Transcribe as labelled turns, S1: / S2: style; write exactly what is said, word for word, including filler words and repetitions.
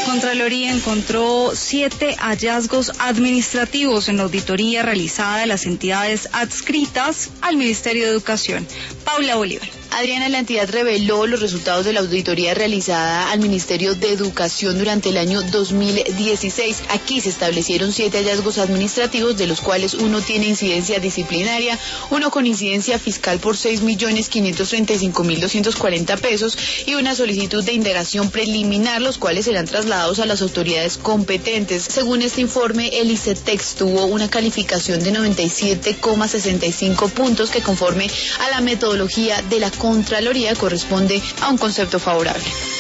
S1: Contraloría encontró siete hallazgos administrativos en la auditoría realizada de las entidades adscritas al Ministerio de Educación. Paula Bolívar.
S2: Adriana, la entidad reveló los resultados de la auditoría realizada al Ministerio de Educación durante el año dos mil dieciséis. Aquí se establecieron siete hallazgos administrativos, de los cuales uno tiene incidencia disciplinaria, uno con incidencia fiscal por seis millones quinientos treinta y cinco mil doscientos cuarenta pesos y una solicitud de indagación preliminar, los cuales serán trasladados a las autoridades competentes. Según este informe, el ICETEX tuvo una calificación de noventa y siete coma sesenta y cinco puntos, que conforme a la metodología de la Contraloría corresponde a un concepto favorable.